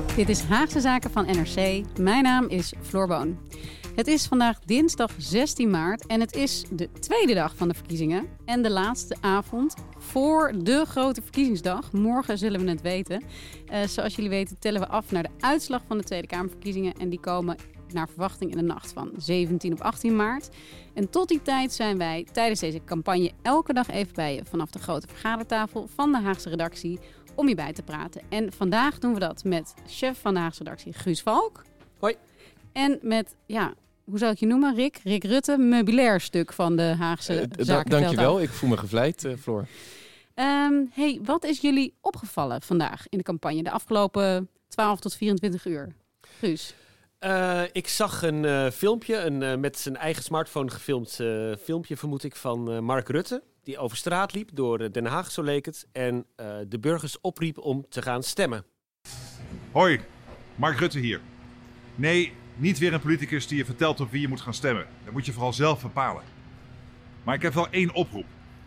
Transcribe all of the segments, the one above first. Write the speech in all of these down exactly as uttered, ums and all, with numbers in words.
Dit is Haagse Zaken van N R C. Mijn naam is Floor Boon. Het is vandaag dinsdag zestien maart en het is de tweede dag van de verkiezingen. En de laatste avond voor de grote verkiezingsdag. Morgen zullen we het weten. Uh, zoals jullie weten tellen we af naar de uitslag van de Tweede Kamerverkiezingen. En die komen naar verwachting in de nacht van zeventien op achttien maart. En tot die tijd zijn wij tijdens deze campagne elke dag even bij je vanaf de grote vergadertafel van de Haagse redactie om je bij te praten. En vandaag doen we dat met chef van de Haagse redactie Guus Valk. Hoi. En met, ja, hoe zou ik je noemen, Rick? Rick Rutte, meubilair stuk van de Haagse uh, d- Zaken. Dankjewel, ik voel me gevleid, uh, Floor. Um, hey, wat is jullie opgevallen vandaag in de campagne, de afgelopen twaalf tot vierentwintig uur? Guus? Uh, ik zag een uh, filmpje, een uh, met zijn eigen smartphone gefilmd uh, filmpje, vermoed ik, van uh, Mark Rutte. Die over straat liep door Den Haag, zo leek het. En uh, de burgers opriep om te gaan stemmen. Hoi, Mark Rutte hier. Nee, niet weer een politicus die je vertelt op wie je moet gaan stemmen. Dat moet je vooral zelf bepalen. Maar ik heb wel één oproep.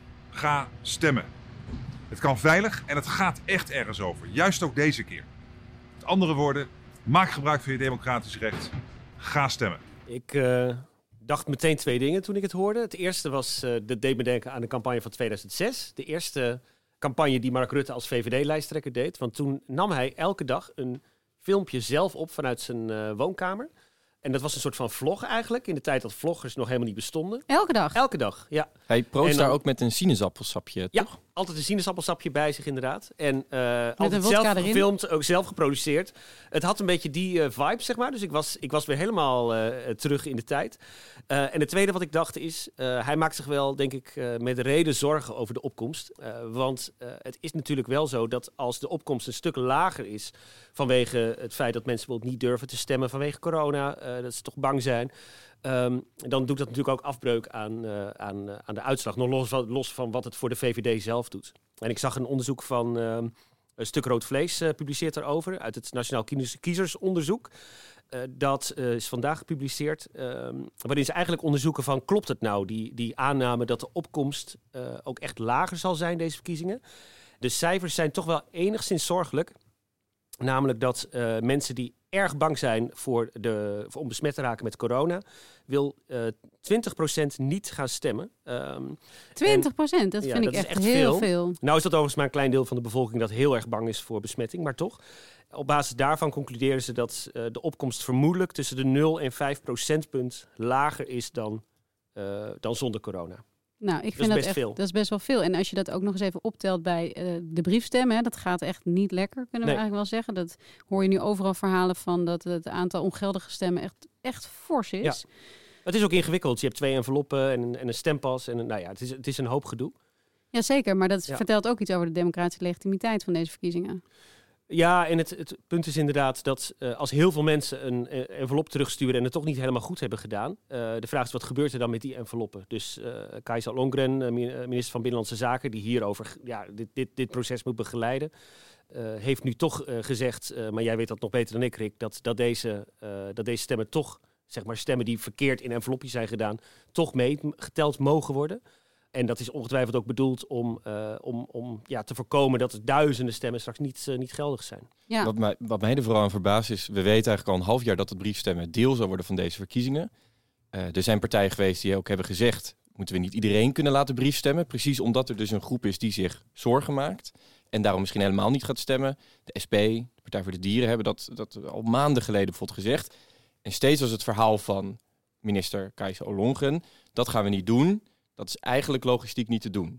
Ga stemmen. Het kan veilig en het gaat echt ergens over. Juist ook deze keer. Met andere woorden, maak gebruik van je democratisch recht. Ga stemmen. Ik uh, dacht meteen twee dingen toen ik het hoorde. Het eerste was, uh, dat deed me denken aan de campagne van tweeduizend zes. De eerste campagne die Mark Rutte als V V D-lijsttrekker deed. Want toen nam hij elke dag een filmpje zelf op vanuit zijn uh, woonkamer. En dat was een soort van vlog eigenlijk, in de tijd dat vloggers nog helemaal niet bestonden. Elke dag? Elke dag, ja. Hij proost daar ook met een sinaasappelsapje, ja, toch? altijd een sinaasappelsapje bij zich inderdaad. En uh, met altijd een zelf erin. gefilmd, ook zelf geproduceerd. Het had een beetje die uh, vibe, zeg maar. Dus ik was, ik was weer helemaal uh, terug in de tijd. Uh, en het tweede wat ik dacht is, uh, hij maakt zich wel, denk ik, uh, met reden zorgen over de opkomst. Uh, want uh, het is natuurlijk wel zo dat als de opkomst een stuk lager is vanwege het feit dat mensen bijvoorbeeld niet durven te stemmen vanwege corona, uh, dat ze toch bang zijn. Um, dan doet dat natuurlijk ook afbreuk aan, uh, aan, uh, aan de uitslag. Nog los van, los van wat het voor de V V D zelf doet. En ik zag een onderzoek van uh, een stuk rood vlees uh, publiceert daarover. Uit het Nationaal Kiezersonderzoek. Uh, dat uh, is vandaag gepubliceerd. Uh, waarin ze eigenlijk onderzoeken van, klopt het nou? Die, die aanname dat de opkomst uh, ook echt lager zal zijn, deze verkiezingen. De cijfers zijn toch wel enigszins zorgelijk. Namelijk dat uh, mensen die erg bang zijn voor de, voor om besmet te raken met corona, wil uh, twintig procent niet gaan stemmen. Um, twintig procent? Dat ja, vind dat ik echt, echt heel veel. veel. Nou is dat overigens maar een klein deel van de bevolking dat heel erg bang is voor besmetting, maar toch. Op basis daarvan concluderen ze dat uh, de opkomst vermoedelijk tussen de nul en vijf procentpunt lager is dan, uh, dan zonder corona. Nou, ik dat vind is dat best echt, veel. dat is best wel veel. En als je dat ook nog eens even optelt bij uh, de briefstemmen, hè, dat gaat echt niet lekker, kunnen we nee. eigenlijk wel zeggen. Dat hoor je nu overal verhalen van dat het aantal ongeldige stemmen echt, echt fors is. Ja. Het is ook ingewikkeld. Je hebt twee enveloppen en een, en een stempas. En een, nou ja, het is, het is een hoop gedoe. Jazeker, maar dat ja. vertelt ook iets over de democratische legitimiteit van deze verkiezingen. Ja, en het, het punt is inderdaad dat uh, als heel veel mensen een uh, envelop terugsturen en het toch niet helemaal goed hebben gedaan. Uh, de vraag is, wat gebeurt er dan met die enveloppen? Dus uh, Kajsa Ollongren, uh, minister van Binnenlandse Zaken, die hierover ja, dit, dit, dit proces moet begeleiden, uh, heeft nu toch uh, gezegd, uh, maar jij weet dat nog beter dan ik, Rick, dat, dat, deze, uh, dat deze stemmen toch, zeg maar stemmen die verkeerd in envelopjes zijn gedaan, toch mee geteld mogen worden. En dat is ongetwijfeld ook bedoeld om, uh, om, om ja, te voorkomen dat er duizenden stemmen straks niet, uh, niet geldig zijn. Ja. Wat, mij, wat mij er vooral aan verbaast is, we weten eigenlijk al een half jaar dat het briefstemmen deel zal worden van deze verkiezingen. Uh, er zijn partijen geweest die ook hebben gezegd, moeten we niet iedereen kunnen laten briefstemmen? Precies omdat er dus een groep is die zich zorgen maakt en daarom misschien helemaal niet gaat stemmen. De S P, de Partij voor de Dieren, hebben dat, dat al maanden geleden bijvoorbeeld gezegd. En steeds was het verhaal van minister Kajsa Ollongren, dat gaan we niet doen. Dat is eigenlijk logistiek niet te doen.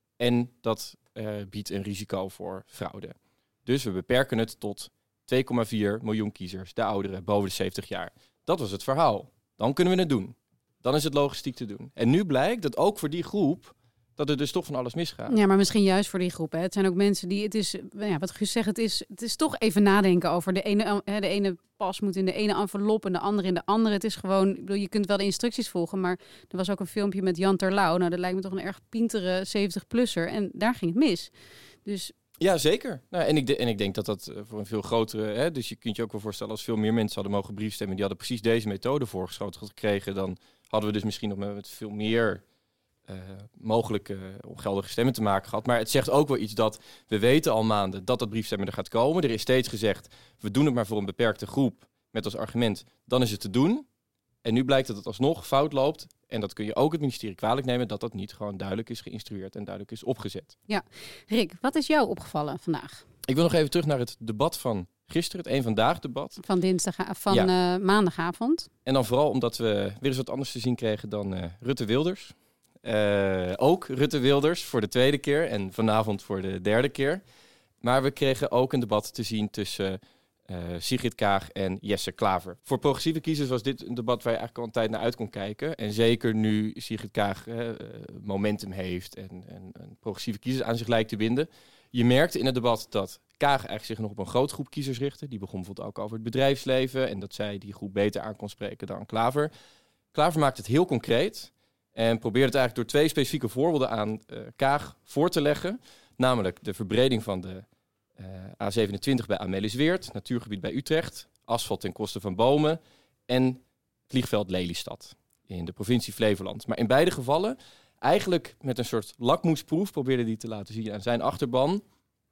En dat uh, biedt een risico voor fraude. Dus we beperken het tot twee komma vier miljoen kiezers, de ouderen, boven de zeventig jaar. Dat was het verhaal. Dan kunnen we het doen. Dan is het logistiek te doen. En nu blijkt dat ook voor die groep, dat er dus toch van alles misgaat. Ja, maar misschien juist voor die groep. Hè. Het zijn ook mensen die, het is, ja, wat Guus zegt, het is, het is toch even nadenken over de ene, hè, de ene pas moet in de ene envelop en de andere in de andere. Het is gewoon, ik bedoel, je kunt wel de instructies volgen, maar er was ook een filmpje met Jan Terlouw. Nou, dat lijkt me toch een erg pintere zeventig-plusser. En daar ging het mis. Dus ja, zeker. Nou, en, ik de, en ik denk dat dat voor een veel grotere... Hè, dus je kunt je ook wel voorstellen, als veel meer mensen hadden mogen briefstemmen, die hadden precies deze methode voorgeschoten gekregen, dan hadden we dus misschien nog met veel meer uh, mogelijk uh, ongeldige stemmen te maken gehad. Maar het zegt ook wel iets dat we weten al maanden dat dat briefstemmen er gaat komen. Er is steeds gezegd, we doen het maar voor een beperkte groep met als argument, dan is het te doen. En nu blijkt dat het alsnog fout loopt. En dat kun je ook het ministerie kwalijk nemen, dat dat niet gewoon duidelijk is geïnstrueerd en duidelijk is opgezet. Ja, Rick, wat is jou opgevallen vandaag? Ik wil nog even terug naar het debat van gisteren, het Eén Vandaag debat. Van dinsdag, van ja. uh, maandagavond. En dan vooral omdat we weer eens wat anders te zien kregen dan uh, Rutte Wilders. Uh, ook Rutte Wilders voor de tweede keer en vanavond voor de derde keer. Maar we kregen ook een debat te zien tussen uh, Sigrid Kaag en Jesse Klaver. Voor progressieve kiezers was dit een debat waar je eigenlijk al een tijd naar uit kon kijken. En zeker nu Sigrid Kaag uh, momentum heeft en, en, en progressieve kiezers aan zich lijkt te binden. Je merkte in het debat dat Kaag eigenlijk zich nog op een grote groep kiezers richtte. Die begon bijvoorbeeld ook over het bedrijfsleven en dat zij die groep beter aan kon spreken dan Klaver. Klaver maakte het heel concreet en probeerde het eigenlijk door twee specifieke voorbeelden aan uh, Kaag voor te leggen. Namelijk de verbreding van de uh, A zevenentwintig bij Amelisweert, natuurgebied bij Utrecht, asfalt ten koste van bomen en vliegveld Lelystad in de provincie Flevoland. Maar in beide gevallen eigenlijk met een soort lakmoesproef probeerde hij te laten zien aan zijn achterban.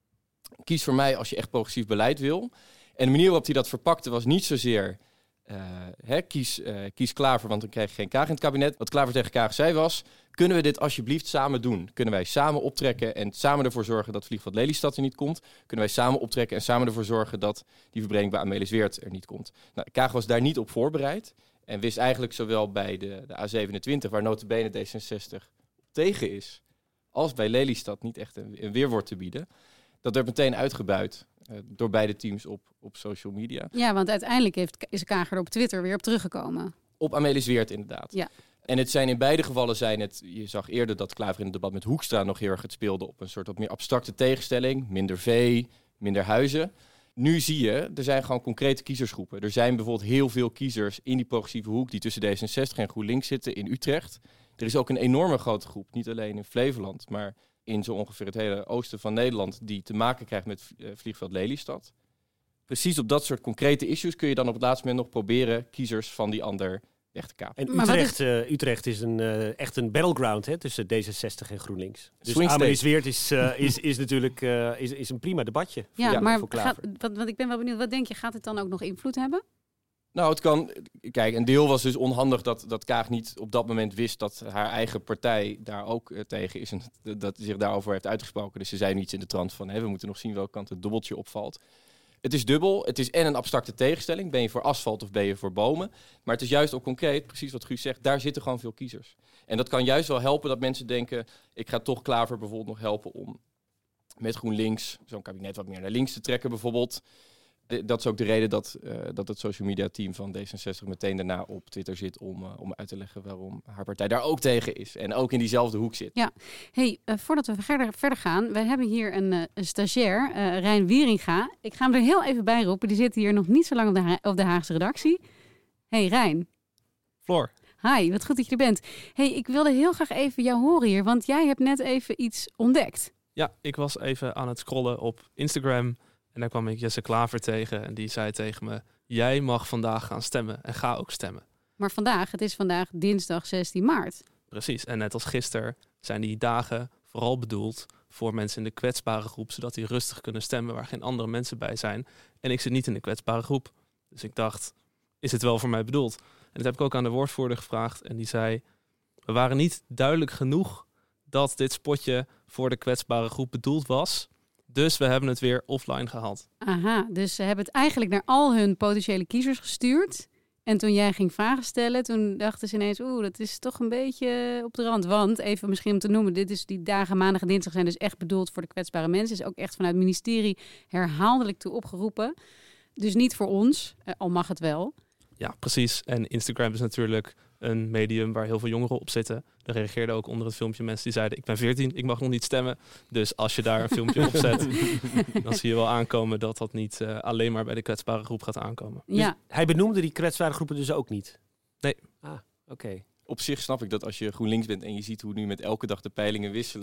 Kies voor mij als je echt progressief beleid wil. En de manier waarop hij dat verpakte was niet zozeer Uh, hè, kies, uh, kies Klaver, want dan krijg je geen Kaag in het kabinet. Wat Klaver tegen Kaag zei was, kunnen we dit alsjeblieft samen doen? Kunnen wij samen optrekken en samen ervoor zorgen dat vliegveld Lelystad er niet komt? Kunnen wij samen optrekken en samen ervoor zorgen dat die verbreding bij Amelisweert er niet komt? Nou, Kaag was daar niet op voorbereid en wist eigenlijk zowel bij de, de A zevenentwintig, waar nota bene D zesenzestig tegen is, als bij Lelystad niet echt een, een weerwoord te bieden. Dat werd meteen uitgebuit uh, door beide teams op, op social media. Ja, want uiteindelijk heeft, is Kaag er op Twitter weer op teruggekomen. Op Amelisweert inderdaad. Ja. En het zijn in beide gevallen zijn het, je zag eerder dat Klaver in het debat met Hoekstra nog heel erg het speelde op een soort wat meer abstracte tegenstelling. Minder vee, minder huizen. Nu zie je, er zijn gewoon concrete kiezersgroepen. Er zijn bijvoorbeeld heel veel kiezers in die progressieve hoek die tussen D zesenzestig en GroenLinks zitten in Utrecht. Er is ook een enorme grote groep, niet alleen in Flevoland, maar in zo ongeveer het hele oosten van Nederland, die te maken krijgt met uh, vliegveld Lelystad. Precies op dat soort concrete issues kun je dan op het laatste moment nog proberen kiezers van die ander weg te kapen. En Utrecht, is... Uh, Utrecht is een, uh, echt een battleground hè, tussen D zesenzestig en GroenLinks. Dus Amelisweert is, uh, is, is natuurlijk uh, is, is een prima debatje. Voor, ja, ja, maar voor gaat, wat, wat ik ben wel benieuwd, wat denk je, gaat het dan ook nog invloed hebben? Nou, het kan. Kijk, een deel was dus onhandig dat, dat Kaag niet op dat moment wist dat haar eigen partij daar ook uh, tegen is en dat zich daarover heeft uitgesproken. Dus ze zei niets in de trant van, hey, we moeten nog zien welke kant het dubbeltje opvalt. Het is dubbel. Het is en een abstracte tegenstelling. Ben je voor asfalt of ben je voor bomen? Maar het is juist ook concreet, precies wat Guus zegt, daar zitten gewoon veel kiezers. En dat kan juist wel helpen dat mensen denken, ik ga toch Klaver bijvoorbeeld nog helpen om met GroenLinks zo'n kabinet wat meer naar links te trekken bijvoorbeeld. Dat is ook de reden dat, uh, dat het social media team van D zesenzestig meteen daarna op Twitter zit om, uh, om uit te leggen waarom haar partij daar ook tegen is. En ook in diezelfde hoek zit. Ja, hey, uh, voordat we verder, verder gaan, we hebben hier een, uh, een stagiair, uh, Rijn Wieringa. Ik ga hem er heel even bij roepen. Die zit hier nog niet zo lang op de, ha- op de Haagse redactie. Hey Rijn. Floor. Hi, wat goed dat je er bent. Hey, ik wilde heel graag even jou horen hier, want jij hebt net even iets ontdekt. Ja, ik was even aan het scrollen op Instagram. En daar kwam ik Jesse Klaver tegen en die zei tegen me, jij mag vandaag gaan stemmen en ga ook stemmen. Maar vandaag, het is vandaag dinsdag zestien maart. Precies, en net als gisteren zijn die dagen vooral bedoeld voor mensen in de kwetsbare groep, zodat die rustig kunnen stemmen waar geen andere mensen bij zijn. En ik zit niet in de kwetsbare groep. Dus ik dacht, is het wel voor mij bedoeld? En dat heb ik ook aan de woordvoerder gevraagd en die zei, we waren niet duidelijk genoeg dat dit spotje voor de kwetsbare groep bedoeld was. Dus we hebben het weer offline gehaald. Aha, dus ze hebben het eigenlijk naar al hun potentiële kiezers gestuurd. En toen jij ging vragen stellen, toen dachten ze ineens, oeh, dat is toch een beetje op de rand. Want, even misschien om te noemen, dit is die dagen maandag en dinsdag zijn dus echt bedoeld voor de kwetsbare mensen. Is ook echt vanuit het ministerie herhaaldelijk toe opgeroepen. Dus niet voor ons, al mag het wel. Ja, precies. En Instagram is natuurlijk een medium waar heel veel jongeren op zitten. Er reageerden ook onder het filmpje mensen die zeiden, ik ben veertien, ik mag nog niet stemmen. Dus als je daar een filmpje op zet, dan zie je wel aankomen dat dat niet uh, alleen maar bij de kwetsbare groep gaat aankomen. Ja. Dus hij benoemde die kwetsbare groepen dus ook niet? Nee. Ah, oké. Okay. Op zich snap ik dat als je GroenLinks bent en je ziet hoe nu met elke dag de peilingen wisselen,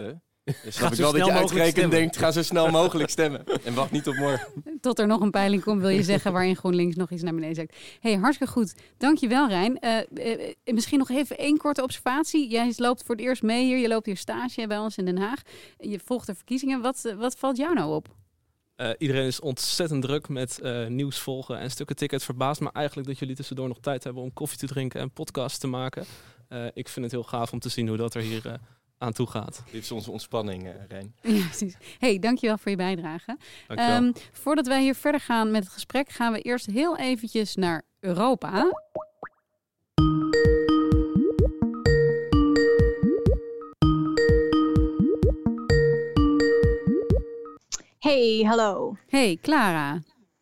Dus snap ik wel dat je uitgerekend denkt, ga zo snel mogelijk stemmen. En wacht niet op morgen. Tot er nog een peiling komt, wil je zeggen, waarin GroenLinks nog iets naar beneden zegt. Hey, hartstikke goed. Dankjewel, Rijn. Uh, uh, misschien nog even één korte observatie. Jij loopt voor het eerst mee hier. Je loopt hier stage bij ons in Den Haag. Je volgt de verkiezingen. Wat, uh, wat valt jou nou op? Uh, iedereen is ontzettend druk met uh, nieuws volgen en stukken tickets. Verbaast me eigenlijk dat jullie tussendoor nog tijd hebben om koffie te drinken en podcasts te maken. Uh, ik vind het heel gaaf om te zien hoe dat er hier... Uh, aan toe gaat. Dit is onze ontspanning, uh, Rijn. Ja, precies. Hey, dankjewel voor je bijdrage. Dankjewel. Um, voordat wij hier verder gaan met het gesprek, gaan we eerst heel eventjes naar Europa. Hey, hallo. Hey, Clara.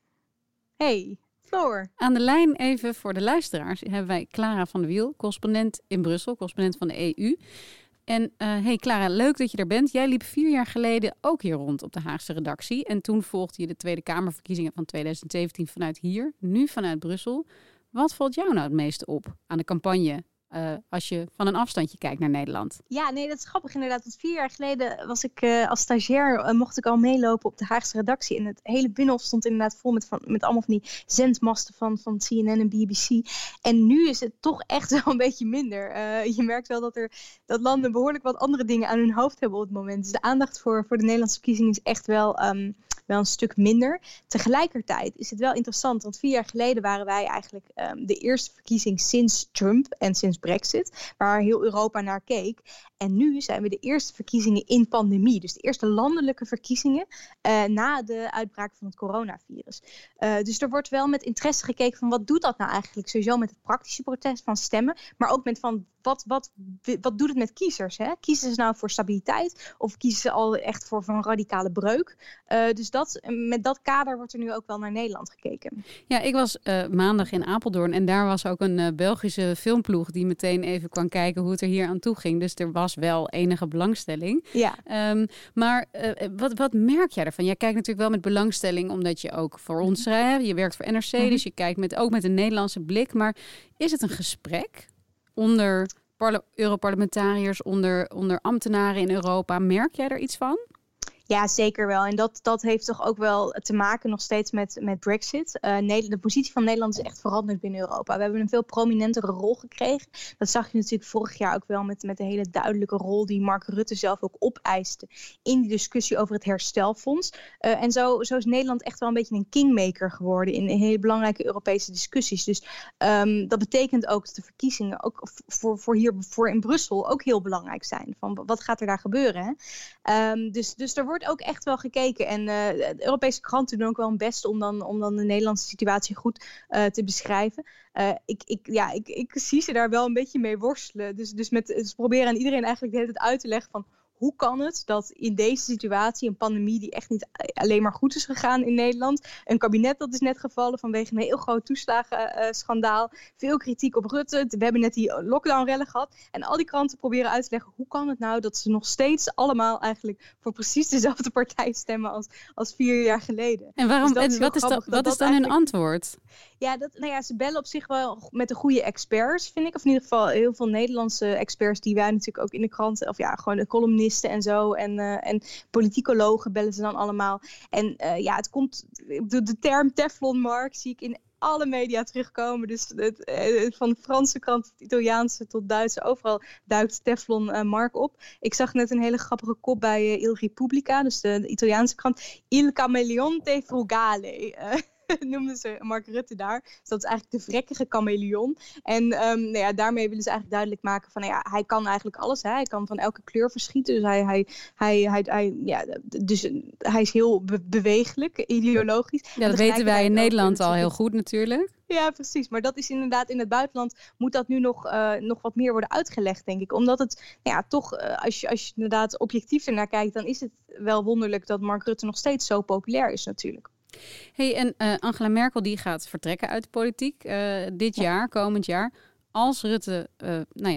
Hey, Floor. Aan de lijn even voor de luisteraars hebben wij Clara van der Wiel, correspondent in Brussel, correspondent van de E U. En uh, hey Clara, leuk dat je er bent. Jij liep vier jaar geleden ook hier rond op de Haagse redactie. En toen volgde je de Tweede Kamerverkiezingen van twintig zeventien vanuit hier, nu vanuit Brussel. Wat valt jou nou het meeste op aan de campagne uh, als je van een afstandje kijkt naar Nederland? Ja, nee, dat is grappig inderdaad. Want vier jaar geleden was ik uh, als stagiair, uh, mocht ik al meelopen op de Haagse redactie. En het hele binnenhof stond inderdaad vol met, van, met allemaal van die zendmasten van, van C N N en B B C. En nu is het toch echt wel een beetje minder. Uh, je merkt wel dat, er, dat landen behoorlijk wat andere dingen aan hun hoofd hebben op het moment. Dus de aandacht voor, voor de Nederlandse verkiezingen is echt wel... Um, wel een stuk minder. Tegelijkertijd is het wel interessant, want vier jaar geleden waren wij eigenlijk um, de eerste verkiezing sinds Trump en sinds Brexit, waar heel Europa naar keek. En nu zijn we de eerste verkiezingen in pandemie, dus de eerste landelijke verkiezingen uh, na de uitbraak van het coronavirus. Uh, dus er wordt wel met interesse gekeken van wat doet dat nou eigenlijk sowieso met het praktische protest van stemmen, maar ook met van wat, wat, wat doet het met kiezers? Hè? Kiezen ze nou voor stabiliteit of kiezen ze al echt voor, voor een radicale breuk? Uh, dus dat, met dat kader wordt er nu ook wel naar Nederland gekeken. Ja, ik was uh, maandag in Apeldoorn en daar was ook een uh, Belgische filmploeg die meteen even kwam kijken hoe het er hier aan toe ging. Dus er was wel enige belangstelling. Ja. Um, maar uh, wat, wat merk jij ervan? Jij kijkt natuurlijk wel met belangstelling omdat je ook voor ons schrijft. Je werkt voor N R C, mm-hmm. Dus je kijkt met, ook met een Nederlandse blik. Maar is het een gesprek onder parle- Europarlementariërs, onder, onder ambtenaren in Europa? Merk jij er iets van? Ja, zeker wel. En dat, dat heeft toch ook wel te maken nog steeds met, met Brexit. Uh, Nederland, de positie van Nederland is echt veranderd binnen Europa. We hebben een veel prominentere rol gekregen. Dat zag je natuurlijk vorig jaar ook wel met, met de hele duidelijke rol die Mark Rutte zelf ook opeiste in die discussie over het herstelfonds. Uh, en zo, zo is Nederland echt wel een beetje een kingmaker geworden in, in hele belangrijke Europese discussies. Dus um, dat betekent ook dat de verkiezingen ook voor, voor hier voor in Brussel ook heel belangrijk zijn. Van wat gaat er daar gebeuren? Hè? Um, dus, dus er wordt ook echt wel gekeken. En uh, de Europese kranten doen ook wel hun best om dan, om dan de Nederlandse situatie goed uh, te beschrijven. Uh, ik, ik, ja, ik, ik zie ze daar wel een beetje mee worstelen. Dus, dus met dus proberen aan iedereen eigenlijk de hele tijd uit te leggen van hoe kan het dat in deze situatie, een pandemie die echt niet alleen maar goed is gegaan in Nederland, een kabinet dat is net gevallen vanwege een heel groot toeslagenschandaal, uh, veel kritiek op Rutte, we hebben net die lockdownrellen gehad en al die kranten proberen uit te leggen hoe kan het nou dat ze nog steeds allemaal eigenlijk voor precies dezelfde partij stemmen als, als vier jaar geleden. En waarom? Dus En wat is, da, wat dat is dan hun antwoord? Ja, dat, nou ja, ze bellen op zich wel met de goede experts, vind ik. Of in ieder geval heel veel Nederlandse experts die wij natuurlijk ook in de kranten, of ja, gewoon de columnisten en zo. En, uh, en politicologen bellen ze dan allemaal. En uh, ja, het komt, de, de term Teflonmark zie ik in alle media terugkomen. Dus het, het, van de Franse kant, het Italiaanse tot Duitse, overal duikt Teflon uh, Mark op. Ik zag net een hele grappige kop bij uh, Il Repubblica, dus de, de Italiaanse krant. Il Camaleonte Frugale. Uh, noemden ze Mark Rutte daar. Dus dat is eigenlijk de vrekkige chameleon. En um, nou ja, daarmee willen ze eigenlijk duidelijk maken van, nou ja, hij kan eigenlijk alles. Hè? Hij kan van elke kleur verschieten. Dus hij, hij, hij, hij, hij, ja, dus hij is heel be- bewegelijk, ideologisch. Ja, dat weten wij in Nederland al heel goed natuurlijk. Ja, precies. Maar dat is inderdaad in het buitenland moet dat nu nog, uh, nog wat meer worden uitgelegd, denk ik. Omdat het, nou ja, toch, uh, als je, als je inderdaad objectief ernaar kijkt, dan is het wel wonderlijk dat Mark Rutte nog steeds zo populair is natuurlijk. Hey, en uh, Angela Merkel die gaat vertrekken uit de politiek uh, dit ja. jaar, komend jaar. Als Rutte uh, nou ja,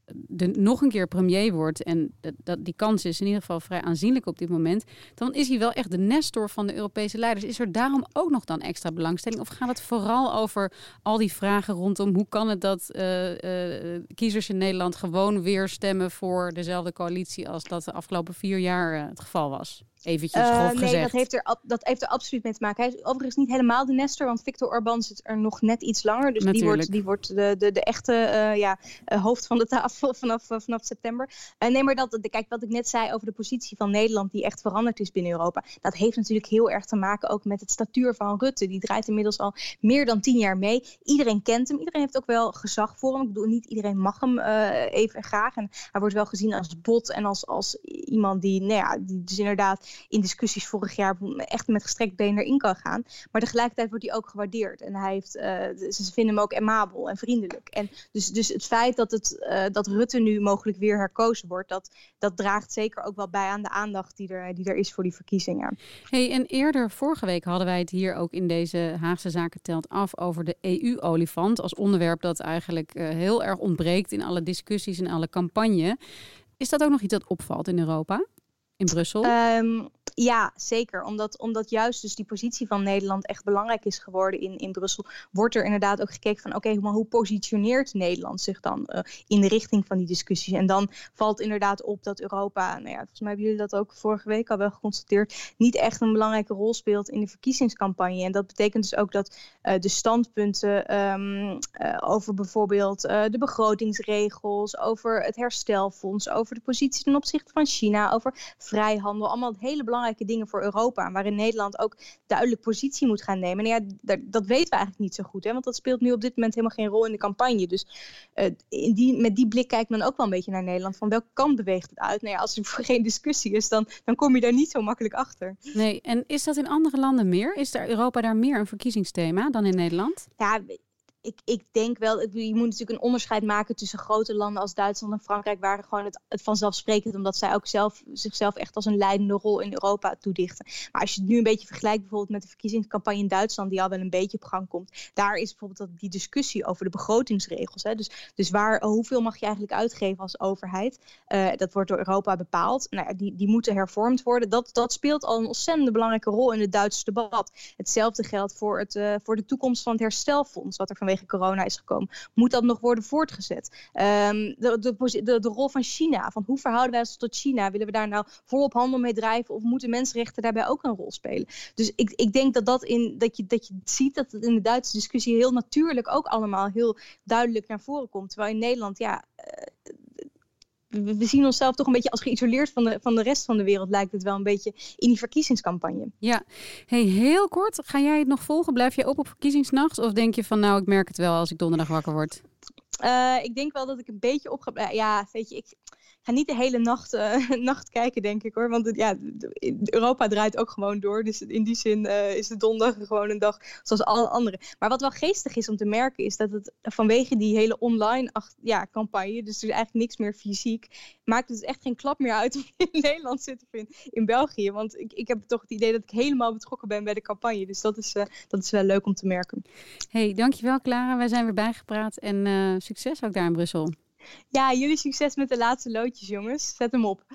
de, nog een keer premier wordt... en dat, dat, die kans is in ieder geval vrij aanzienlijk op dit moment... dan is hij wel echt de nestor van de Europese leiders. Is er daarom ook nog dan extra belangstelling? Of gaat het vooral over al die vragen rondom... hoe kan het dat uh, uh, kiezers in Nederland gewoon weer stemmen... voor dezelfde coalitie als dat de afgelopen vier jaar uh, het geval was? Eventjes grof uh, gezegd. Nee, dat heeft, er, dat heeft er absoluut mee te maken. Hij is overigens niet helemaal de nestor, want Viktor Orbán zit er nog net iets langer. Dus die wordt, die wordt de, de, de echte uh, ja, uh, hoofd van de tafel vanaf, uh, vanaf september. Uh, nee, maar dat, kijk, wat ik net zei over de positie van Nederland, die echt veranderd is binnen Europa. Dat heeft natuurlijk heel erg te maken ook met het statuur van Rutte. Die draait inmiddels al meer dan tien jaar mee. Iedereen kent hem. Iedereen heeft ook wel gezag voor hem. Ik bedoel, niet iedereen mag hem uh, even graag. En hij wordt wel gezien als bot en als, als iemand die, nou ja, die dus inderdaad in discussies vorig jaar echt met gestrekt been erin kan gaan. Maar tegelijkertijd wordt hij ook gewaardeerd. En hij heeft, uh, ze vinden hem ook amabel en vriendelijk. En dus, dus het feit dat, het, uh, dat Rutte nu mogelijk weer herkozen wordt, dat, dat draagt zeker ook wel bij aan de aandacht die er, die er is voor die verkiezingen. Hey, en eerder vorige week hadden wij het hier ook in deze Haagse Zaken telt af over de E U-olifant als onderwerp dat eigenlijk uh, heel erg ontbreekt in alle discussies en alle campagne. Is dat ook nog iets dat opvalt in Europa? In Brussel? Um, ja, zeker. Omdat, omdat juist dus die positie van Nederland echt belangrijk is geworden in, in Brussel, wordt er inderdaad ook gekeken van oké, okay, maar hoe positioneert Nederland zich dan uh, in de richting van die discussies? En dan valt inderdaad op dat Europa, nou ja, volgens mij hebben jullie dat ook vorige week al wel geconstateerd, niet echt een belangrijke rol speelt in de verkiezingscampagne. En dat betekent dus ook dat uh, de standpunten um, uh, over bijvoorbeeld uh, de begrotingsregels, over het herstelfonds, over de positie ten opzichte van China, over vrijhandel, allemaal hele belangrijke dingen voor Europa, waarin Nederland ook duidelijk positie moet gaan nemen. En ja, dat, dat weten we eigenlijk niet zo goed, hè, want dat speelt nu op dit moment helemaal geen rol in de campagne. Dus uh, in die, met die blik kijkt men ook wel een beetje naar Nederland, van welke kant beweegt het uit? Nou ja, als er geen discussie is, dan, dan kom je daar niet zo makkelijk achter. Nee, en is dat in andere landen meer? Is er Europa daar meer een verkiezingsthema dan in Nederland? Ja, Ik, ik denk wel, je moet natuurlijk een onderscheid maken tussen grote landen als Duitsland en Frankrijk, waar gewoon het, het vanzelfsprekend, omdat zij ook zelf, zichzelf echt als een leidende rol in Europa toedichten. Maar als je het nu een beetje vergelijkt bijvoorbeeld met de verkiezingscampagne in Duitsland, die al wel een beetje op gang komt, daar is bijvoorbeeld dat, die discussie over de begrotingsregels. Hè? Dus, dus waar, hoeveel mag je eigenlijk uitgeven als overheid? Uh, dat wordt door Europa bepaald. Nou ja, die, die moeten hervormd worden. Dat, dat speelt al een ontzettend belangrijke rol in het Duitse debat. Hetzelfde geldt voor, het, uh, voor de toekomst van het herstelfonds, wat er vanwege corona is gekomen. Moet dat nog worden voortgezet? Um, de, de, de, de rol van China. Van hoe verhouden wij ons tot China? Willen we daar nou volop handel mee drijven? Of moeten mensenrechten daarbij ook een rol spelen? Dus ik, ik denk dat, dat, in, dat, je, dat je ziet dat het in de Duitse discussie heel natuurlijk ook allemaal heel duidelijk naar voren komt. Terwijl in Nederland, ja, uh, we, we zien onszelf toch een beetje als geïsoleerd van de, van de rest van de wereld, lijkt het wel een beetje in die verkiezingscampagne. Ja, hey, heel kort, ga jij het nog volgen? Blijf jij op op verkiezingsnacht? Of denk je van nou, ik merk het wel als ik donderdag wakker word? Uh, ik denk wel dat ik een beetje op ga. Uh, ja, weet je, ik ga niet de hele nacht, uh, nacht kijken, denk ik hoor. Want ja, Europa draait ook gewoon door. Dus in die zin uh, is de donderdag gewoon een dag zoals alle anderen. Maar wat wel geestig is om te merken, is dat het vanwege die hele online ach- ja, campagne, dus er is eigenlijk niks meer fysiek, maakt het echt geen klap meer uit of je in Nederland zit of in, in België. Want ik, ik heb toch het idee dat ik helemaal betrokken ben bij de campagne. Dus dat is, uh, dat is wel leuk om te merken. Hey, dankjewel Clara. Wij zijn weer bijgepraat en uh, succes ook daar in Brussel. Ja, jullie succes met de laatste loodjes, jongens. Zet hem op.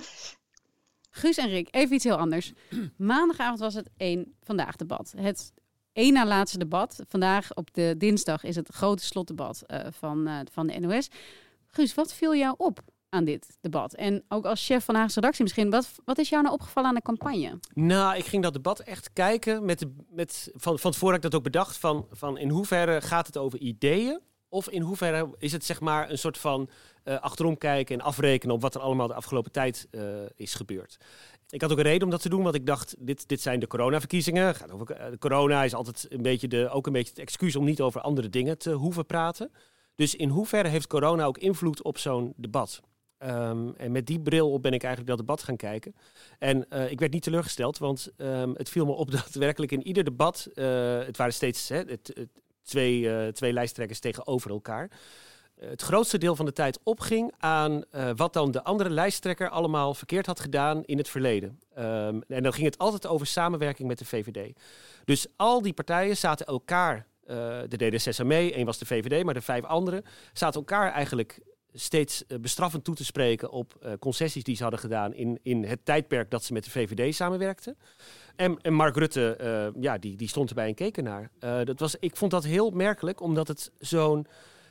Guus en Rick, even iets heel anders. Maandagavond was het één Vandaag debat. Het één na laatste debat. Vandaag op de dinsdag is het grote slotdebat uh, van, uh, van de N O S. Guus, wat viel jou op aan dit debat? En ook als chef van Haagse redactie misschien, wat, wat is jou nou opgevallen aan de campagne? Nou, ik ging dat debat echt kijken. Met de, met, van, van tevoren heb ik dat ook bedacht. Van, van in hoeverre gaat het over ideeën? Of in hoeverre is het zeg maar een soort van uh, achterom kijken en afrekenen op wat er allemaal de afgelopen tijd uh, is gebeurd. Ik had ook een reden om dat te doen, want ik dacht, dit, dit zijn de coronaverkiezingen. Gaat over, uh, corona is altijd een beetje de, ook een beetje het excuus om niet over andere dingen te hoeven praten. Dus in hoeverre heeft corona ook invloed op zo'n debat? Um, en met die bril op ben ik eigenlijk dat debat gaan kijken. En uh, ik werd niet teleurgesteld, want um, het viel me op dat werkelijk in ieder debat, uh, het waren steeds hè, het, het, twee, uh, twee lijsttrekkers tegenover elkaar, uh, het grootste deel van de tijd opging aan uh, wat dan de andere lijsttrekker allemaal verkeerd had gedaan in het verleden. Um, en dan ging het altijd over samenwerking met de V V D. Dus al die partijen zaten elkaar, uh, de D D zes aan mee, één was de V V D, maar de vijf anderen zaten elkaar eigenlijk steeds uh, bestraffend toe te spreken op uh, concessies die ze hadden gedaan in, in het tijdperk dat ze met de V V D samenwerkten. En, en Mark Rutte, uh, ja, die, die stond erbij en keek ernaar. Uh, dat was, ik vond dat heel merkelijk, omdat het zo'n...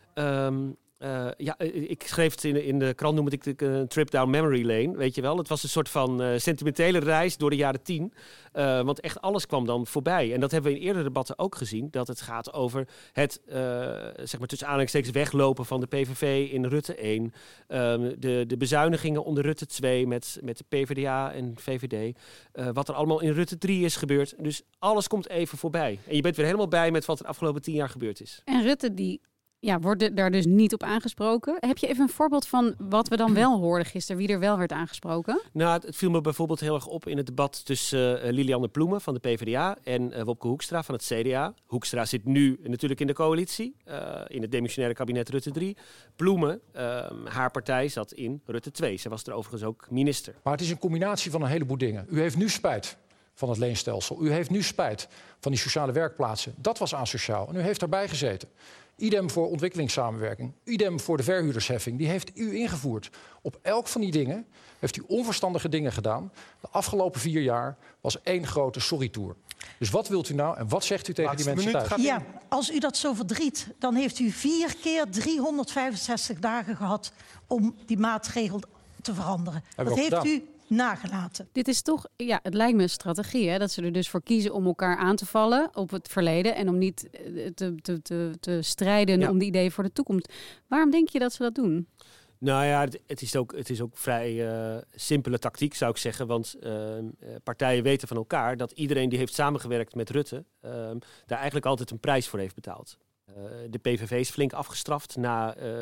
Um, Uh, ja, ik schreef het in de, in de krant, noemde ik het een trip down memory lane, weet je wel. Het was een soort van uh, sentimentele reis door de jaren tien. Uh, want echt alles kwam dan voorbij. En dat hebben we in eerdere debatten ook gezien. Dat het gaat over het, uh, zeg maar tussen aanhalingstekens weglopen van de P V V in Rutte één. Um, de, de bezuinigingen onder Rutte twee met, met de P v d A en V V D. Uh, wat er allemaal in Rutte drie is gebeurd. Dus alles komt even voorbij. En je bent weer helemaal bij met wat er de afgelopen tien jaar gebeurd is. En Rutte die... Ja, wordt daar dus niet op aangesproken. Heb je even een voorbeeld van wat we dan wel hoorden gisteren, wie er wel werd aangesproken? Nou, het, het viel me bijvoorbeeld heel erg op in het debat tussen uh, Lilianne Ploemen van de P v d A en uh, Wopke Hoekstra van het C D A. Hoekstra zit nu natuurlijk in de coalitie, uh, in het demissionaire kabinet Rutte drie. Ploemen, uh, haar partij, zat in Rutte twee. Zij was er overigens ook minister. Maar het is een combinatie van een heleboel dingen. U heeft nu spijt van het leenstelsel. U heeft nu spijt van die sociale werkplaatsen. Dat was asociaal en u heeft daarbij gezeten. Idem voor ontwikkelingssamenwerking. Idem voor de verhuurdersheffing. Die heeft u ingevoerd. Op elk van die dingen heeft u onverstandige dingen gedaan. De afgelopen vier jaar was één grote sorry-tour. Dus wat wilt u nou en wat zegt u tegen die mensen thuis? Ja, als u dat zo verdriet, dan heeft u vier keer driehonderdvijfenzestig dagen gehad om die maatregel te veranderen. Heb dat heeft gedaan. u nagelaten. Dit is toch, ja, het lijkt me een strategie, hè, dat ze er dus voor kiezen om elkaar aan te vallen op het verleden en om niet te, te, te, te strijden ja. om de ideeën voor de toekomst. Waarom denk je dat ze dat doen? Nou ja, het, het, is, ook, het is ook vrij uh, simpele tactiek, zou ik zeggen. Want uh, partijen weten van elkaar dat iedereen die heeft samengewerkt met Rutte uh, daar eigenlijk altijd een prijs voor heeft betaald. Uh, de P V V is flink afgestraft na, uh,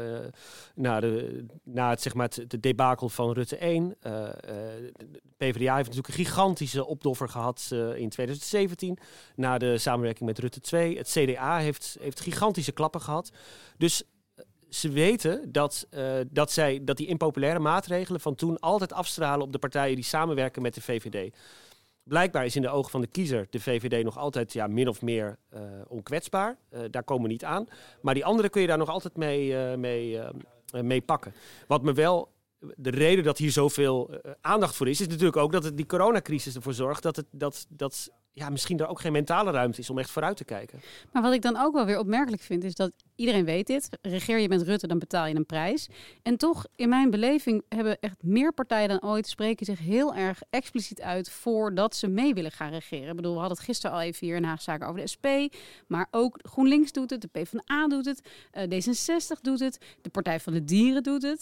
na, de, na het, zeg maar het, het debakel van Rutte één. Uh, uh, de P v d A heeft natuurlijk een gigantische opdoffer gehad uh, in twintig zeventien. Na de samenwerking met Rutte twee. Het C D A heeft, heeft gigantische klappen gehad. Dus uh, ze weten dat, uh, dat, zij, dat die impopulaire maatregelen van toen altijd afstralen op de partijen die samenwerken met de V V D. Blijkbaar is in de ogen van de kiezer de V V D nog altijd ja, min of meer uh, onkwetsbaar. Uh, daar komen we niet aan. Maar die anderen kun je daar nog altijd mee, uh, mee, uh, mee pakken. Wat me wel... De reden dat hier zoveel uh, aandacht voor is, is natuurlijk ook dat het, die coronacrisis ervoor zorgt dat, het, dat, dat ja, misschien er ook geen mentale ruimte is om echt vooruit te kijken. Maar wat ik dan ook wel weer opmerkelijk vind, is dat iedereen weet dit. Regeer je met Rutte, dan betaal je een prijs. En toch, in mijn beleving, hebben echt meer partijen dan ooit spreken zich heel erg expliciet uit voordat ze mee willen gaan regeren. Ik bedoel, we hadden het gisteren al even hier in Haagzaken over de S P. Maar ook GroenLinks doet het, de PvdA doet het, uh, D zesenzestig doet het, de Partij van de Dieren doet het.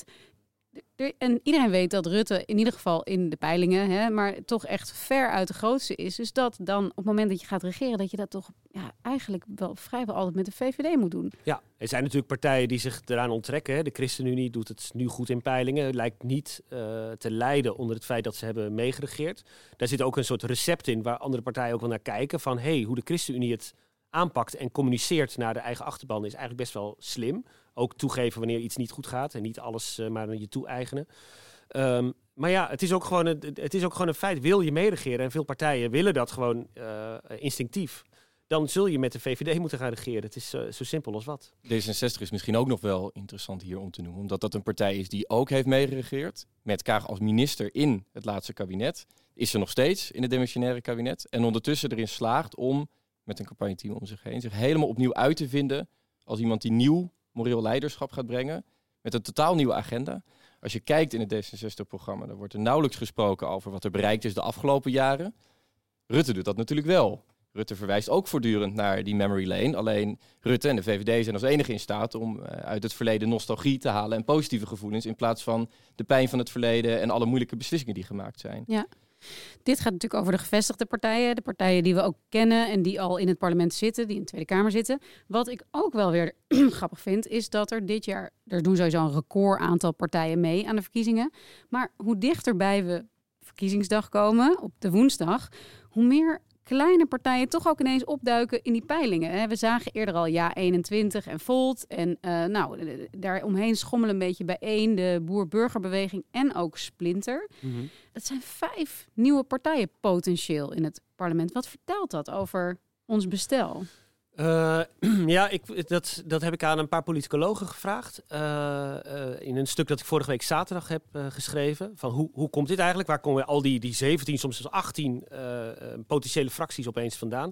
En iedereen weet dat Rutte in ieder geval in de peilingen, hè, maar toch echt ver uit de grootste is. Dus dat dan op het moment dat je gaat regeren, dat je dat toch ja, eigenlijk wel vrijwel altijd met de V V D moet doen. Ja, er zijn natuurlijk partijen die zich eraan onttrekken. Hè. De ChristenUnie doet het nu goed in peilingen. Lijkt niet uh, te lijden onder het feit dat ze hebben meegeregeerd. Daar zit ook een soort recept in waar andere partijen ook wel naar kijken. Van hey, hoe de ChristenUnie het aanpakt en communiceert naar de eigen achterban is eigenlijk best wel slim. Ook toegeven wanneer iets niet goed gaat en niet alles uh, maar je toe-eigenen. Um, maar ja, het is, ook gewoon een, het is ook gewoon een feit. Wil je meeregeren, en veel partijen willen dat gewoon uh, instinctief, dan zul je met de V V D moeten gaan regeren. Het is uh, zo simpel als wat. D zesenzestig is misschien ook nog wel interessant hier om te noemen, omdat dat een partij is die ook heeft meegeregeerd. Met Kaag als minister in het laatste kabinet. Is er nog steeds in het demissionaire kabinet. En ondertussen erin slaagt om, met een campagneteam om zich heen, zich helemaal opnieuw uit te vinden als iemand die nieuw moreel leiderschap gaat brengen, met een totaal nieuwe agenda. Als je kijkt in het D zesenzestig-programma, dan wordt er nauwelijks gesproken over wat er bereikt is de afgelopen jaren. Rutte doet dat natuurlijk wel. Rutte verwijst ook voortdurend naar die memory lane. Alleen Rutte en de V V D zijn als enige in staat om uh, uit het verleden nostalgie te halen en positieve gevoelens, in plaats van de pijn van het verleden en alle moeilijke beslissingen die gemaakt zijn. Ja. Dit gaat natuurlijk over de gevestigde partijen. De partijen die we ook kennen en die al in het parlement zitten, die in de Tweede Kamer zitten. Wat ik ook wel weer grappig vind, is dat er dit jaar, er doen sowieso een record aantal partijen mee aan de verkiezingen. Maar hoe dichterbij we verkiezingsdag komen, op de woensdag, hoe meer kleine partijen toch ook ineens opduiken in die peilingen. We zagen eerder al Ja eenentwintig en Volt. En uh, nou, daaromheen schommelen een beetje bijeen de boer-burgerbeweging en ook Splinter. Mm-hmm. Dat zijn vijf nieuwe partijen potentieel in het parlement. Wat vertelt dat over ons bestel? Uh, ja, ik, dat, dat heb ik aan een paar politicologen gevraagd. Uh, uh, in een stuk dat ik vorige week zaterdag heb uh, geschreven. Van hoe, hoe komt dit eigenlijk? Waar komen al die, die zeventien, soms zelfs achttien uh, uh, potentiële fracties opeens vandaan?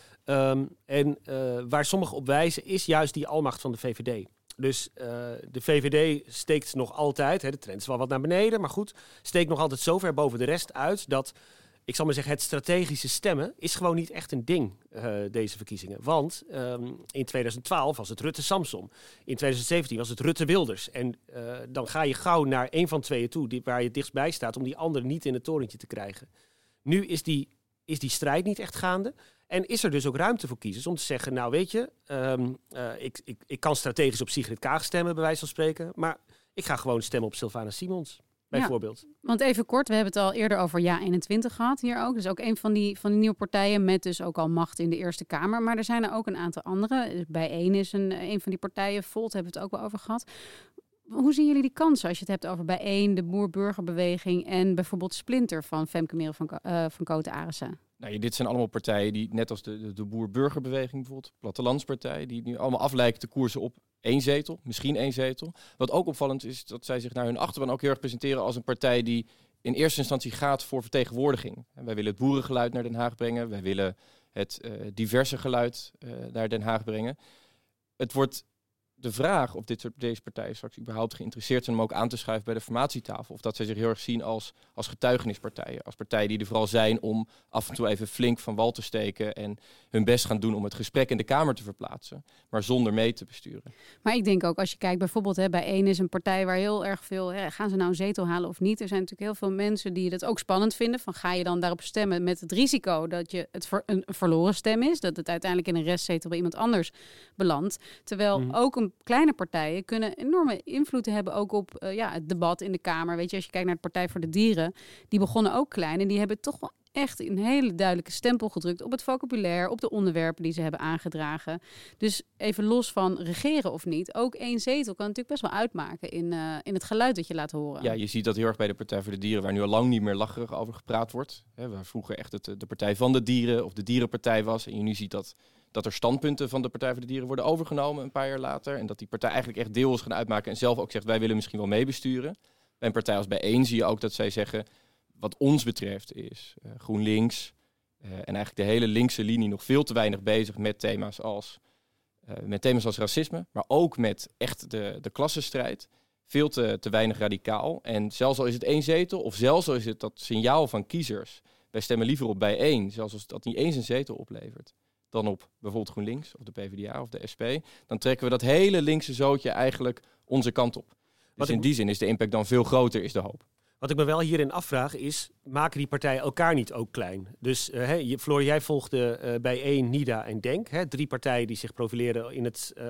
Um, en uh, waar sommigen op wijzen is juist die almacht van de V V D. Dus uh, de V V D steekt nog altijd, hè, de trend is wel wat naar beneden, maar goed, steekt nog altijd zo ver boven de rest uit dat, ik zal maar zeggen, het strategische stemmen is gewoon niet echt een ding, uh, deze verkiezingen. Want um, in twintig twaalf was het Rutte-Samson. In twintig zeventien was het Rutte-Wilders. En uh, dan ga je gauw naar één van tweeën toe, die, waar je dichtstbij staat, om die andere niet in het torentje te krijgen. Nu is die, is die strijd niet echt gaande. En is er dus ook ruimte voor kiezers om te zeggen, nou weet je, um, uh, ik, ik, ik kan strategisch op Sigrid Kaag stemmen, bij wijze van spreken. Maar ik ga gewoon stemmen op Sylvana Simons. Bijvoorbeeld. Ja, want even kort, we hebben het al eerder over Ja eenentwintig gehad hier ook. Dus ook een van die, van die nieuwe partijen met dus ook al macht in de Eerste Kamer. Maar er zijn er ook een aantal andere. Bijeen is een, een van die partijen. Volt hebben we het ook wel over gehad. Hoe zien jullie die kansen als je het hebt over Bijeen, de Boer-Burgerbeweging en bijvoorbeeld Splinter van Femke Merel van, uh, van Koten-Arissen? Nou, dit zijn allemaal partijen die, net als de, de, de Boer-Burgerbeweging bijvoorbeeld, Plattelandspartij, die nu allemaal aflijken te koersen op één zetel, misschien één zetel. Wat ook opvallend is dat zij zich naar hun achterban ook heel erg presenteren als een partij die in eerste instantie gaat voor vertegenwoordiging. En wij willen het boerengeluid naar Den Haag brengen, wij willen het uh, diverse geluid uh, naar Den Haag brengen. Het wordt de vraag of dit soort, deze partijen straks überhaupt geïnteresseerd zijn om ook aan te schuiven bij de formatietafel. Of dat zij zich heel erg zien als, als getuigenispartijen. Als partijen die er vooral zijn om af en toe even flink van wal te steken en hun best gaan doen om het gesprek in de Kamer te verplaatsen, maar zonder mee te besturen. Maar ik denk ook, als je kijkt bijvoorbeeld hè, Bijeen is een partij waar heel erg veel, hè, gaan ze nou een zetel halen of niet? Er zijn natuurlijk heel veel mensen die het ook spannend vinden. Van ga je dan daarop stemmen met het risico dat je het ver, een verloren stem is, dat het uiteindelijk in een restzetel bij iemand anders belandt. Terwijl mm. ook een kleine partijen kunnen enorme invloed hebben ook op uh, ja, het debat in de Kamer. Weet je, als je kijkt naar de Partij voor de Dieren, die begonnen ook klein en die hebben toch wel echt een hele duidelijke stempel gedrukt op het vocabulaire, op de onderwerpen die ze hebben aangedragen. Dus even los van regeren of niet, ook één zetel kan natuurlijk best wel uitmaken in, uh, in het geluid dat je laat horen. Ja, je ziet dat heel erg bij de Partij voor de Dieren, waar nu al lang niet meer lacherig over gepraat wordt. Hè, waar vroeger echt het, de Partij van de Dieren of de Dierenpartij was. En je nu ziet dat, dat er standpunten van de Partij voor de Dieren worden overgenomen een paar jaar later. En dat die partij eigenlijk echt deel is gaan uitmaken en zelf ook zegt, wij willen misschien wel meebesturen. Bij een partij als Bijeen zie je ook dat zij zeggen, wat ons betreft is uh, GroenLinks uh, en eigenlijk de hele linkse linie nog veel te weinig bezig met thema's als, uh, met thema's als racisme, maar ook met echt de, de klassenstrijd. Veel te, te weinig radicaal. En zelfs al is het één zetel, of zelfs al is het dat signaal van kiezers, wij stemmen liever op Bijeen, zelfs als dat niet eens een zetel oplevert, dan op bijvoorbeeld GroenLinks of de PvdA of de S P, dan trekken we dat hele linkse zootje eigenlijk onze kant op. Dus in die zin is de impact dan veel groter, is de hoop. Wat ik me wel hierin afvraag is, maken die partijen elkaar niet ook klein? Dus uh, he, Floor, jij volgde uh, Bijeen, NIDA en DENK. Hè, drie partijen die zich profileren in het uh,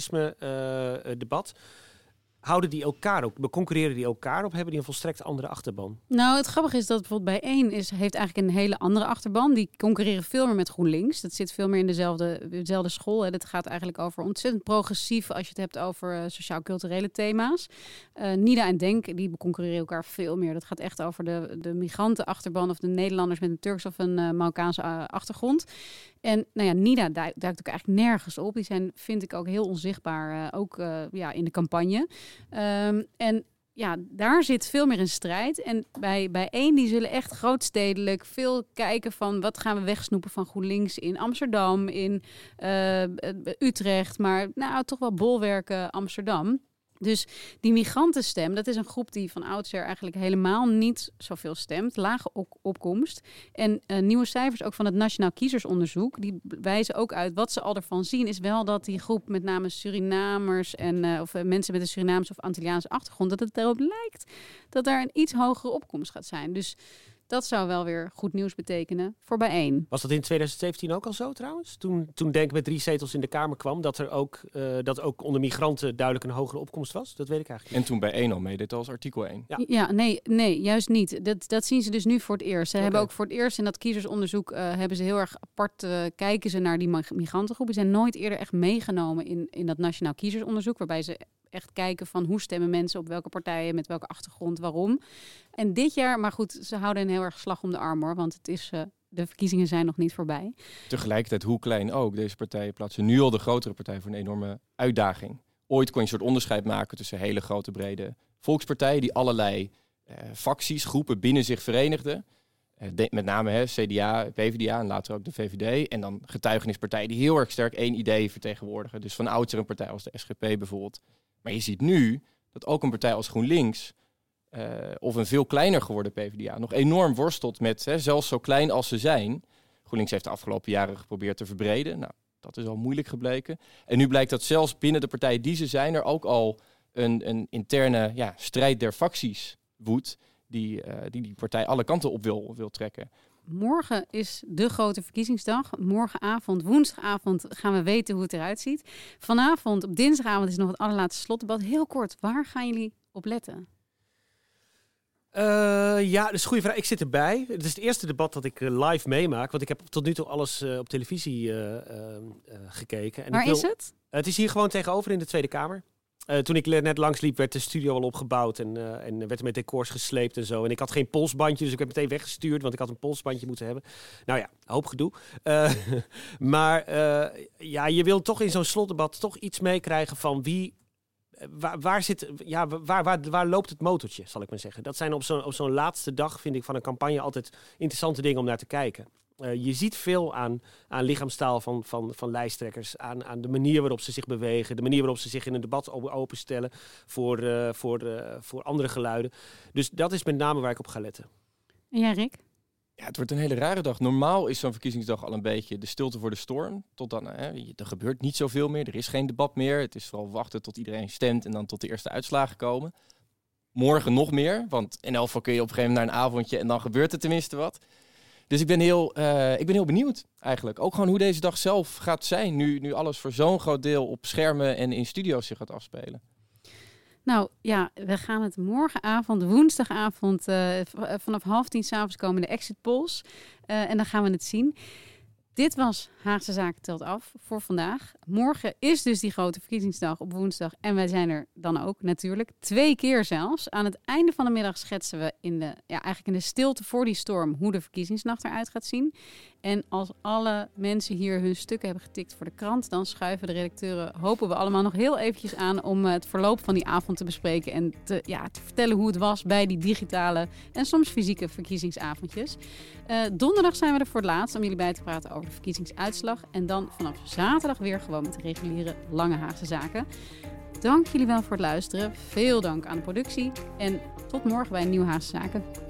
antiracisme-debat. Uh, Houden die elkaar ook, concurreren die elkaar op? Hebben die een volstrekt andere achterban? Nou, het grappige is dat bijvoorbeeld Bijeen is, heeft eigenlijk een hele andere achterban. Die concurreren veel meer met GroenLinks. Dat zit veel meer in dezelfde, dezelfde school. Hè. Dat gaat eigenlijk over ontzettend progressief als je het hebt over uh, sociaal-culturele thema's. Uh, NIDA en DENK, die concurreren elkaar veel meer. Dat gaat echt over de, de migrantenachterban of de Nederlanders met een Turks of een uh, Marokkaanse uh, achtergrond. En nou ja, NIDA duikt, duikt ook eigenlijk nergens op. Die zijn, vind ik, ook heel onzichtbaar, uh, ook uh, ja, in de campagne. Um, en ja, daar zit veel meer een strijd. En bij, bij één, die zullen echt grootstedelijk veel kijken van wat gaan we wegsnoepen van GroenLinks in Amsterdam, in uh, Utrecht, maar nou toch wel bolwerken Amsterdam. Dus die migrantenstem, dat is een groep die van oudsher eigenlijk helemaal niet zoveel stemt. Lage opkomst. En uh, nieuwe cijfers ook van het Nationaal Kiezersonderzoek, die wijzen ook uit wat ze al ervan zien, is wel dat die groep met name Surinamers en uh, of uh, mensen met een Surinaamse of Antilliaanse achtergrond, dat het erop lijkt dat daar een iets hogere opkomst gaat zijn. Dus dat zou wel weer goed nieuws betekenen voor Bijeen. Was dat in twintig zeventien ook al zo trouwens? Toen, toen Denk met drie zetels in de Kamer kwam, dat er ook, uh, dat ook onder migranten duidelijk een hogere opkomst was? Dat weet ik eigenlijk niet. En toen Bijeen al meedeed als artikel één. Ja, ja nee, nee, juist niet. Dat, dat zien ze dus nu voor het eerst. Ze okay. hebben ook voor het eerst in dat kiezersonderzoek uh, hebben ze heel erg apart uh, kijken ze naar die migrantengroepen. Ze zijn nooit eerder echt meegenomen in, in dat Nationaal Kiezersonderzoek, waarbij ze echt kijken van hoe stemmen mensen op welke partijen, met welke achtergrond, waarom. En dit jaar, maar goed, ze houden een heel erg slag om de arm hoor, want het is uh, de verkiezingen zijn nog niet voorbij. Tegelijkertijd, hoe klein ook, deze partijen plaatsen nu al de grotere partij voor een enorme uitdaging. Ooit kon je een soort onderscheid maken tussen hele grote, brede volkspartijen die allerlei uh, facties, groepen binnen zich verenigden. Uh, de, met name hè, C D A, P V D A en later ook de V V D. En dan getuigenispartijen die heel erg sterk één idee vertegenwoordigen. Dus van oudsher een partij als de S G P bijvoorbeeld. Maar je ziet nu dat ook een partij als GroenLinks Uh, of een veel kleiner geworden P V D A nog enorm worstelt met, hè, zelfs zo klein als ze zijn. GroenLinks heeft de afgelopen jaren geprobeerd te verbreden. Nou, dat is al moeilijk gebleken. En nu blijkt dat zelfs binnen de partijen die ze zijn er ook al een, een interne ja, strijd der facties woedt die, uh, die die partij alle kanten op wil, wil trekken. Morgen is de grote verkiezingsdag. Morgenavond, woensdagavond gaan we weten hoe het eruit ziet. Vanavond, op dinsdagavond is nog het allerlaatste slotdebat. Heel kort, waar gaan jullie op letten? Uh, ja, dat is een goede vraag. Ik zit erbij. Het is het eerste debat dat ik uh, live meemaak. Want ik heb tot nu toe alles uh, op televisie uh, uh, uh, gekeken. En Waar ik wil... is het? Uh, het is hier gewoon tegenover in de Tweede Kamer. Uh, toen ik net langs liep, werd de studio al opgebouwd. En, uh, en werd er met decors gesleept en zo. En ik had geen polsbandje, dus ik werd meteen weggestuurd. Want ik had een polsbandje moeten hebben. Nou ja, hoop gedoe. Uh, maar uh, ja, je wil toch in zo'n slotdebat toch iets meekrijgen van wie... Waar, waar, zit, ja, waar, waar, waar loopt het motortje, zal ik maar zeggen. Dat zijn op zo'n, op zo'n laatste dag, vind ik, van een campagne altijd interessante dingen om naar te kijken. Uh, je ziet veel aan, aan lichaamstaal van, van, van lijsttrekkers, aan, aan de manier waarop ze zich bewegen, de manier waarop ze zich in een debat openstellen voor, uh, voor, uh, voor andere geluiden. Dus dat is met name waar ik op ga letten. En jij, Rick? Ja, het wordt een hele rare dag. Normaal is zo'n verkiezingsdag al een beetje de stilte voor de storm. Tot dan, hè, er gebeurt niet zoveel meer. Er is geen debat meer. Het is vooral wachten tot iedereen stemt en dan tot de eerste uitslagen komen. Morgen nog meer, want in elk geval kun je op een gegeven moment naar een avondje en dan gebeurt er tenminste wat. Dus ik ben heel, uh, ik ben heel benieuwd eigenlijk. Ook gewoon hoe deze dag zelf gaat zijn, nu, nu alles voor zo'n groot deel op schermen en in studio's zich gaat afspelen. Nou ja, we gaan het morgenavond, woensdagavond, uh, vanaf half tien 's avonds komen de exit polls. Uh, en dan gaan we het zien. Dit was Haagse Zaken telt af voor vandaag. Morgen is dus die grote verkiezingsdag op woensdag. En wij zijn er dan ook natuurlijk. Twee keer zelfs. Aan het einde van de middag schetsen we in de, ja, eigenlijk in de stilte voor die storm hoe de verkiezingsnacht eruit gaat zien. En als alle mensen hier hun stukken hebben getikt voor de krant, dan schuiven de redacteuren, hopen we allemaal nog heel eventjes aan om het verloop van die avond te bespreken. En te, ja, te vertellen hoe het was bij die digitale en soms fysieke verkiezingsavondjes. Uh, donderdag zijn we er voor het laatst om jullie bij te praten over de verkiezingsuitslag. En dan vanaf zaterdag weer gewoon met de reguliere Lange Haagse Zaken. Dank jullie wel voor het luisteren. Veel dank aan de productie. En tot morgen bij een nieuwe Haagse Zaken.